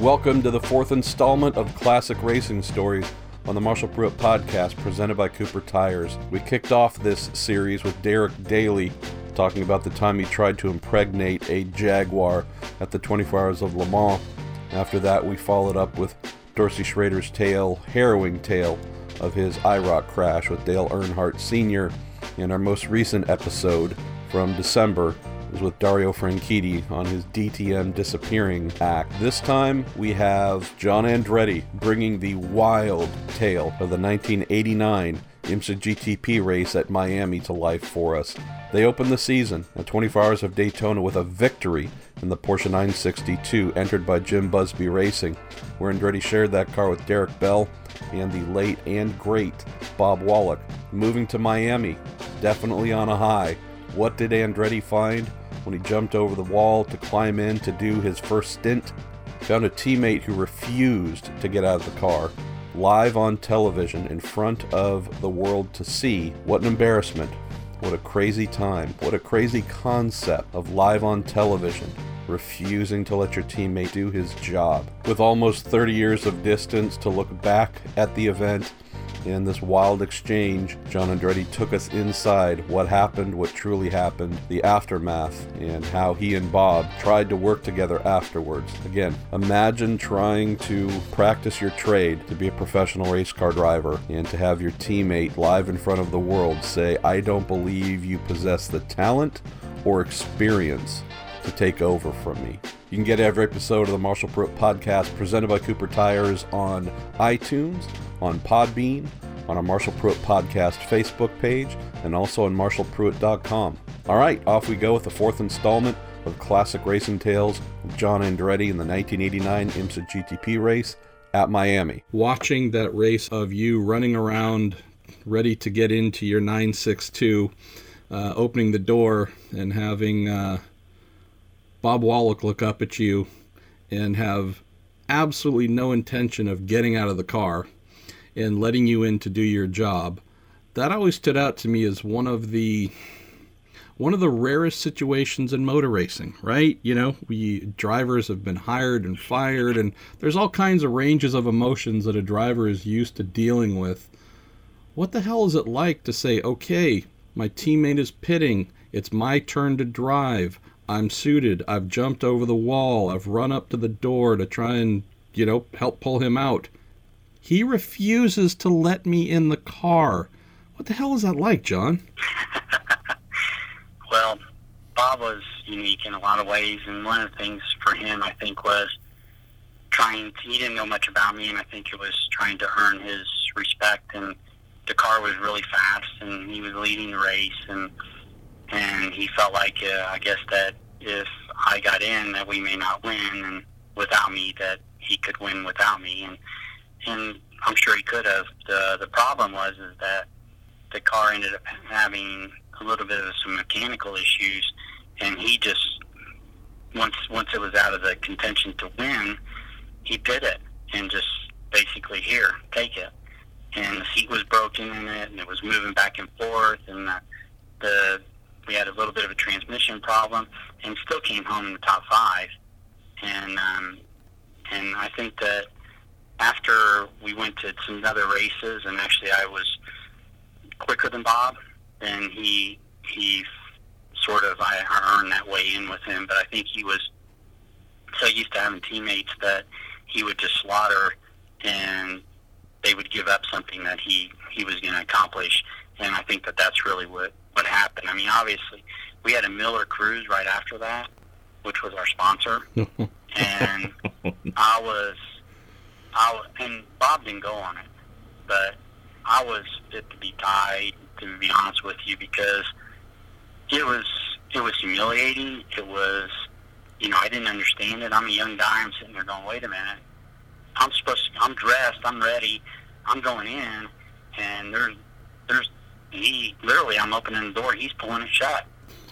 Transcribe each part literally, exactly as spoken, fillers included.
Welcome to the fourth installment of Classic Racing Stories on the Marshall Pruett Podcast, presented by Cooper Tires. We kicked off this series with Derek Daly talking about the time he tried to impregnate a Jaguar at the twenty-four Hours of Le Mans. After that, we followed up with Dorsey Schrader's tale, harrowing tale of his I ROC crash with Dale Earnhardt Senior And our most recent episode from December was with Dario Franchitti on his D T M disappearing act. This time, we have John Andretti bringing the wild tale of the nineteen eighty-nine IMSA G T P race at Miami to life for us. They opened the season at twenty-four Hours of Daytona with a victory in the Porsche nine sixty-two entered by Jim Busby Racing, where Andretti shared that car with Derek Bell and the late and great Bob Wallach. Moving to Miami, definitely on a high. What did Andretti find when he jumped over the wall to climb in to do his first stint? Found a teammate who refused to get out of the car, live on television in front of the world to see. What an embarrassment. What a crazy time. What a crazy concept of live on television, refusing to let your teammate do his job. With almost thirty years of distance to look back at the event, in this wild exchange, John Andretti took us inside what happened, what truly happened, the aftermath, and how he and Bob tried to work together afterwards. Again, imagine trying to practice your trade to be a professional race car driver and to have your teammate live in front of the world say, "I don't believe you possess the talent or experience to take over from me." You can get every episode of the Marshall Pruett Podcast presented by Cooper Tires on iTunes, on Podbean, on our Marshall Pruett Podcast Facebook page, and also on marshall pruett dot com. All right, off we go with the fourth installment of Classic Racing Tales with John Andretti in the nineteen eighty-nine IMSA G T P race at Miami. Watching that race of you running around ready to get into your nine sixty-two, uh, opening the door and having uh, Bob Wallach look up at you and have absolutely no intention of getting out of the car and letting you in to do your job, that always stood out to me as one of the one of the rarest situations in motor racing, right? You know, we drivers have been hired and fired, and there's all kinds of ranges of emotions that a driver is used to dealing with. What the hell is it like to say, okay, my teammate is pitting, it's my turn to drive, I'm suited, I've jumped over the wall, I've run up to the door to try and, you know, help pull him out. He refuses to let me in the car. What the hell is that like, John? Well, Bob was unique in a lot of ways, and one of the things for him, I think, was trying to, he didn't know much about me, and I think it was trying to earn his respect, and the car was really fast, and he was leading the race, and and he felt like, uh, I guess, that if I got in, that we may not win, and without me, that he could win without me, and and I'm sure he could have. The the problem was is that the car ended up having a little bit of some mechanical issues, and he just, once once it was out of the contention to win, he pit it and just basically, here, take it. And the seat was broken in it, and it was moving back and forth, and the, the we had a little bit of a transmission problem, and still came home in the top five. And um, and I think that after we went to some other races, and actually I was quicker than Bob, then he he sort of, I earned that way in with him, but I think he was so used to having teammates that he would just slaughter, and they would give up something that he, he was going to accomplish, and I think that that's really what, what happened. I mean, obviously, we had a Miller Cruise right after that, which was our sponsor, and I was... I, and Bob didn't go on it, but I was fit to be tied, to be honest with you, because it was it was humiliating. It was, you know, I didn't understand it. I'm a young guy. I'm sitting there going, wait a minute. I'm supposed to, I'm dressed. I'm ready. I'm going in, and there's, there's, he, literally, I'm opening the door. He's pulling it shut.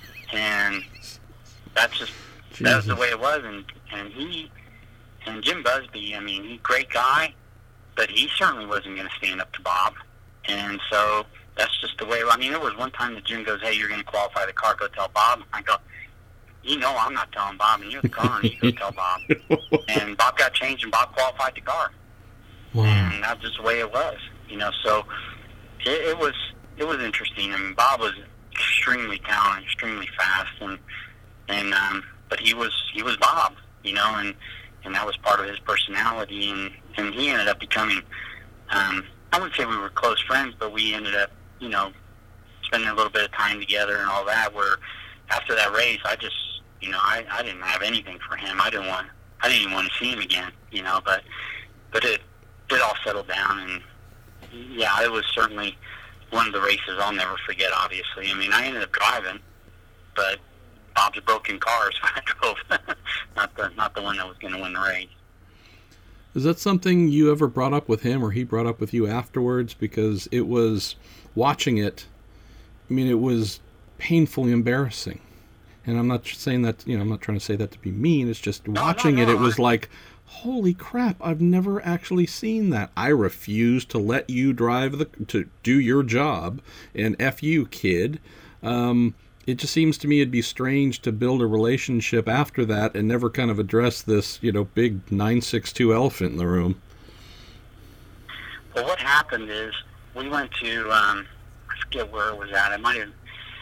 And that's just, Jesus. That was the way it was. And, and he, And Jim Busby, I mean, he's a great guy, but he certainly wasn't going to stand up to Bob. And so that's just the way, I mean, there was one time that Jim goes, hey, you're going to qualify the car, go tell Bob. And I go, you know I'm not telling Bob, and you're the car owner, you go tell Bob. And Bob got changed, and Bob qualified the car. Wow. And that's just the way it was, you know. So it, it was it was interesting. I mean, Bob was extremely talented, extremely fast, and and um, but he was he was Bob, you know, and and that was part of his personality, and and he ended up becoming. Um, I wouldn't say we were close friends, but we ended up, you know, spending a little bit of time together and all that. Where after that race, I just, you know, I, I didn't have anything for him. I didn't want, I didn't even want to see him again, you know. But but it it all settled down, and yeah, it was certainly one of the races I'll never forget. Obviously, I mean, I ended up driving, but Bob's a broken car, so I drove, not the not the one that was going to win the race. Is that something you ever brought up with him, or he brought up with you afterwards? Because it was, watching it, I mean, it was painfully embarrassing. And I'm not saying that, you know, I'm not trying to say that to be mean. It's just no, watching no, no. it, it was like, holy crap, I've never actually seen that. I refuse to let you drive the, to do your job, and F you, kid. Um, it just seems to me it'd be strange to build a relationship after that and never kind of address this, you know, big nine six two elephant in the room. Well, what happened is we went to, um, I forget where it was at. I might have,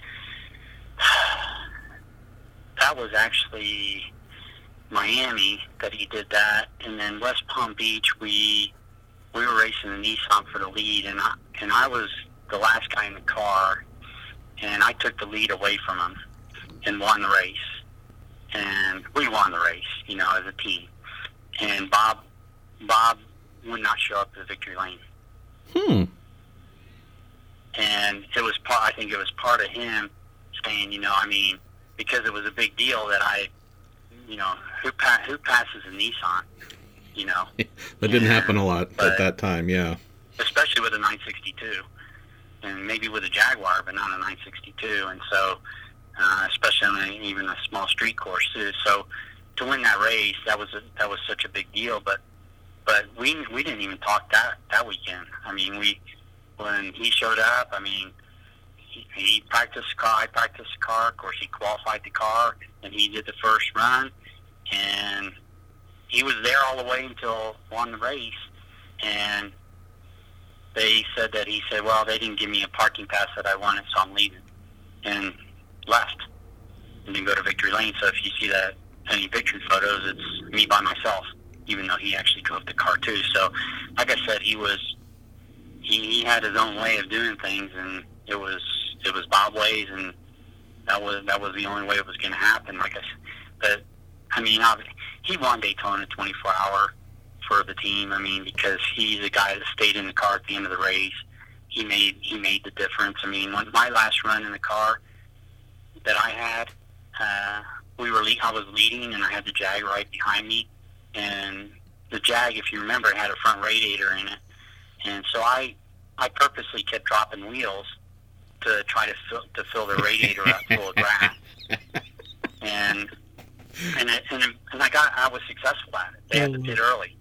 that was actually Miami that he did that, and then West Palm Beach, we we were racing the Nissan for the lead, and I, and I was the last guy in the car, and I took the lead away from him and won the race. And we won the race, you know, as a team. And Bob Bob would not show up to the victory lane. Hmm. And it was part, I think it was part of him saying, you know, I mean, because it was a big deal that I, you know, who pa- who passes a Nissan, you know. That didn't and, happen a lot at that time, yeah. Especially with a nine sixty-two. And maybe with a Jaguar, but not a nine sixty-two. And so, uh, especially on a, even a small street course too. So, to win that race, that was a, that was such a big deal. But but we we didn't even talk that that weekend. I mean, we when he showed up, I mean, he, he practiced the car. I practiced the car. Of course, he qualified the car, and he did the first run, and he was there all the way until won the race, and they said that he said, well, they didn't give me a parking pass that I wanted, so I'm leaving, and left, and didn't go to victory lane. So if you see that any victory photos, it's me by myself, even though he actually drove the car too. So, like I said, he was he, he had his own way of doing things, and it was it was Bob ways, and that was that was the only way it was going to happen. Like I said, but I mean, he won Daytona twenty-four hour. For the team, I mean, because he's a guy that stayed in the car at the end of the race. He made he made the difference. I mean, when my last run in the car that I had, uh, we were le- I was leading, and I had the Jag right behind me, and the Jag, if you remember, had a front radiator in it, and so I I purposely kept dropping wheels to try to fill to fill the radiator up full of grass, and and it, and and I got I was successful at it. They had to pit early.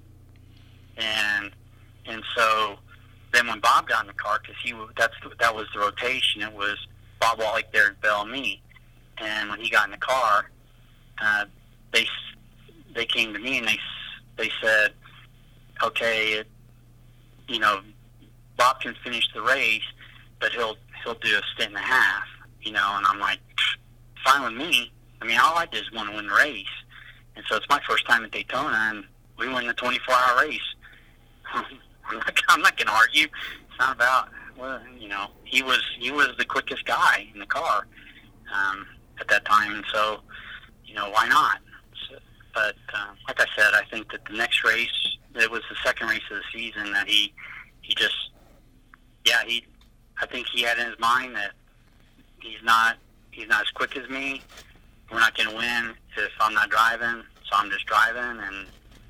And and so then when Bob got in the car, because he that's that was the rotation. It was Bob Wallach, Derek Bell, and me. And when he got in the car, uh, they they came to me and they they said, okay, it, you know, Bob can finish the race, but he'll he'll do a stint and a half, you know. And I'm like, fine with me. I mean, all I did is want to win the race. And so it's my first time at Daytona, and we won the twenty-four hour race. I'm not, I'm not going to argue. It's not about, well, you know, he was he was the quickest guy in the car um, at that time, and so, you know, why not? So, but uh, like I said, I think that the next race, it was the second race of the season that he he just, yeah, he, I think he had in his mind that he's not he's not as quick as me. We're not going to win if I'm not driving, so I'm just driving, and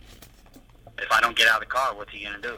if I don't get out of the car, what's he going to do?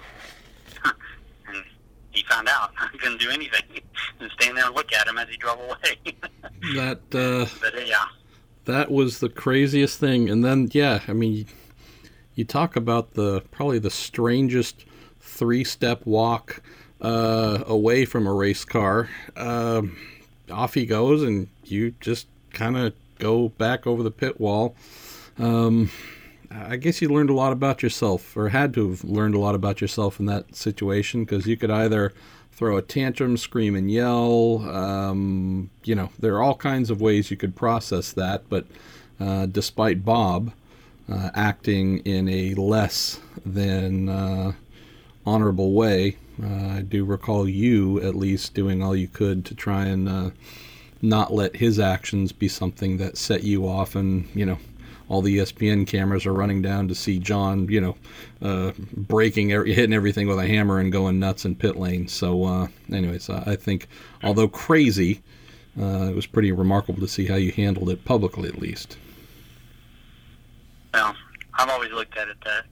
And he found out. I couldn't do anything. And stand there and look at him as he drove away. that, uh, but, uh, yeah. That was the craziest thing. And then, yeah, I mean, you talk about the probably the strangest three-step walk uh, away from a race car. Uh, off he goes, and you just kind of go back over the pit wall. Um, I guess you learned a lot about yourself, or had to have learned a lot about yourself in that situation, because you could either throw a tantrum, scream and yell. Um, you know, there are all kinds of ways you could process that, but uh, despite Bob uh, acting in a less than uh, honorable way, uh, I do recall you at least doing all you could to try and uh, not let his actions be something that set you off, and, you know, all the E S P N cameras are running down to see John, you know, uh, breaking, hitting everything with a hammer and going nuts in pit lane. So, uh, anyways, I think, although crazy, uh, it was pretty remarkable to see how you handled it publicly, at least. Well, I've always looked at it that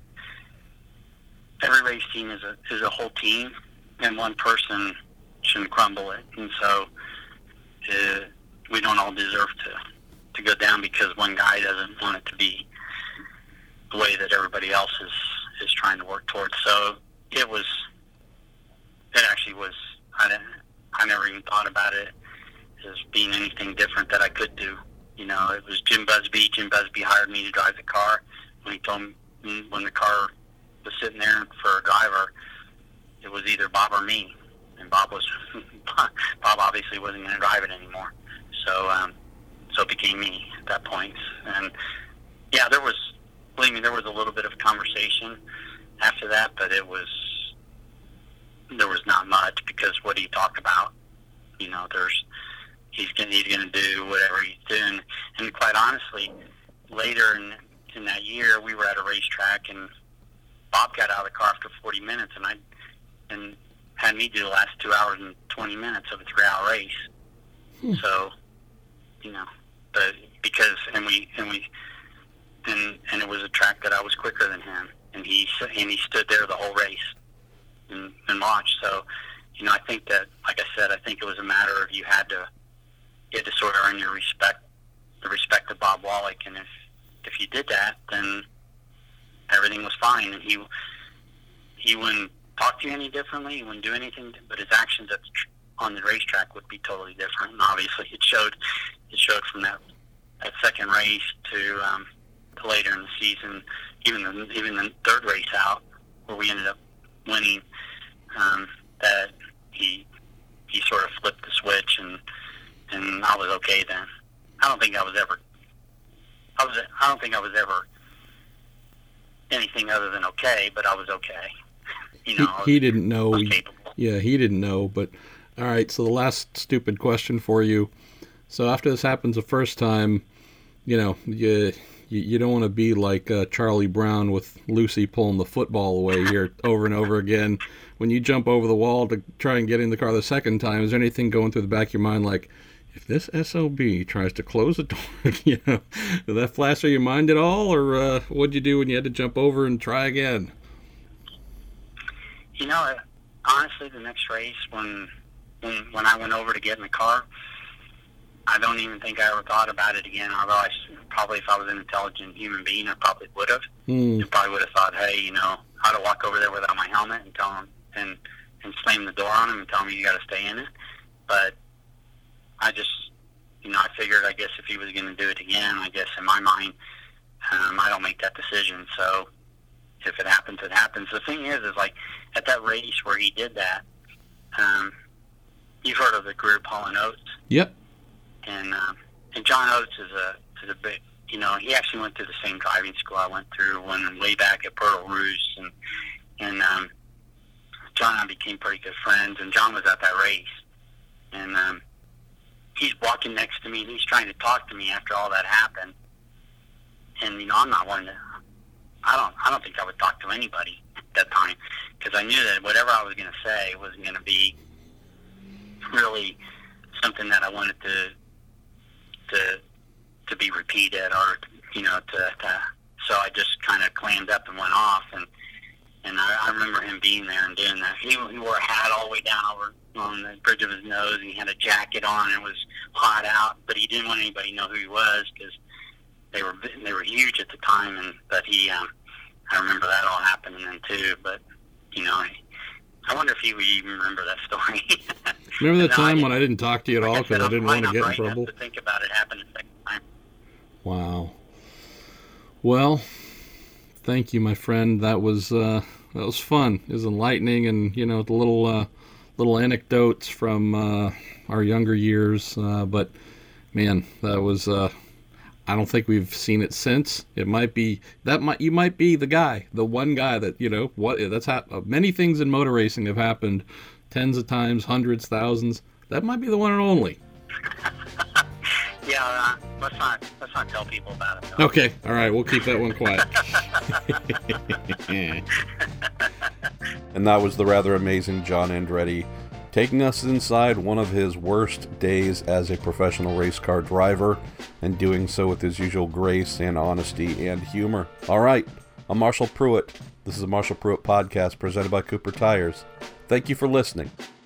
every race team is a is a whole team, and one person shouldn't crumble it. And so, uh, we don't all deserve to. to go down because one guy doesn't want it to be the way that everybody else is, is trying to work towards. So it was, it actually was, I didn't, I never even thought about it as being anything different that I could do. You know, it was Jim Busby. Jim Busby hired me to drive the car. When he told me, when the car was sitting there for a driver, it was either Bob or me. And Bob was, Bob obviously wasn't going to drive it anymore. So, um, So it became me at that point. And, yeah, there was, believe me, there was a little bit of conversation after that, but it was, there was not much, because what do you talk about? You know, there's, he's going he's going to do whatever he's doing. And quite honestly, later in, in that year, we were at a racetrack, and Bob got out of the car after forty minutes, and I, and had me do the last two hours and twenty minutes of a three-hour race. Hmm. So, you know, but because and we and we and and it was a track that I was quicker than him, and he and he stood there the whole race and, and watched. So, you know, I think that, like I said, I think it was a matter of you had to you had to sort of earn your respect, the respect of Bob Wallach, and if if you did that, then everything was fine, and he he wouldn't talk to you any differently, he wouldn't do anything, but his actions at the tr- on the racetrack would be totally different. And obviously, it showed. It showed from that that second race to, um, to later in the season, even the even the third race out, where we ended up winning. Um, that he he sort of flipped the switch, and and I was okay then. I don't think I was ever. I was. I don't think I was ever anything other than okay, but I was okay. You know, he, he didn't know. I was capable. Yeah, he didn't know, but. All right, so the last stupid question for you. So after this happens the first time, you know, you you, you don't want to be like uh, Charlie Brown with Lucy pulling the football away here over and over again. When you jump over the wall to try and get in the car the second time, is there anything going through the back of your mind like, if this S O B tries to close the door, you know, did that flash through your mind at all, or uh, what'd you do when you had to jump over and try again? You know, honestly, the next race when. When, when I went over to get in the car, I don't even think I ever thought about it again. Although I probably, if I was an intelligent human being, I probably would have. Mm. I probably would have thought, hey, you know, how to walk over there without my helmet and tell him and and slam the door on him and tell him you got to stay in it. But I just, you know, I figured, I guess if he was going to do it again, I guess in my mind, um, I don't make that decision. So if it happens, it happens. The thing is, is like at that race where he did that. Um, You've heard of the group Hall and Oates. Yep. And um, and John Oates is a is a big, you know, he actually went through the same driving school I went through when way back at Pearl Rouge, and and um, John and I became pretty good friends. And John was at that race, and um, he's walking next to me, and he's trying to talk to me after all that happened. And you know, I'm not one to. I don't. I don't think I would talk to anybody at that time, because I knew that whatever I was going to say wasn't going to be really something that I wanted to to to be repeated, or you know, to, to so I just kind of clammed up and went off, and and I, I remember him being there and doing that. He, he wore a hat all the way down over on the bridge of his nose, and he had a jacket on, and it was hot out, but he didn't want anybody to know who he was, because they were they were huge at the time. And but he um, I remember that all happening then too. But you know, I, I wonder if he would even remember that story. Remember the no, time I when I didn't talk to you at all because I didn't want to get in trouble? To think about it happened a second time. Wow. Well, thank you, my friend. That was uh, that was fun. It was enlightening, and you know, the little uh, little anecdotes from uh, our younger years. Uh, but man, that was. Uh, I don't think we've seen it since. It might be that might you might be the guy, the one guy that you know what that's happened. Many things in motor racing have happened, tens of times, hundreds, thousands. That might be the one and only. Yeah, uh, let's not let's not tell people about it, though. Okay, all right, we'll keep that one quiet. And that was the rather amazing John Andretti, taking us inside one of his worst days as a professional race car driver, and doing so with his usual grace and honesty and humor. All right, I'm Marshall Pruitt. This is a Marshall Pruitt podcast presented by Cooper Tires. Thank you for listening.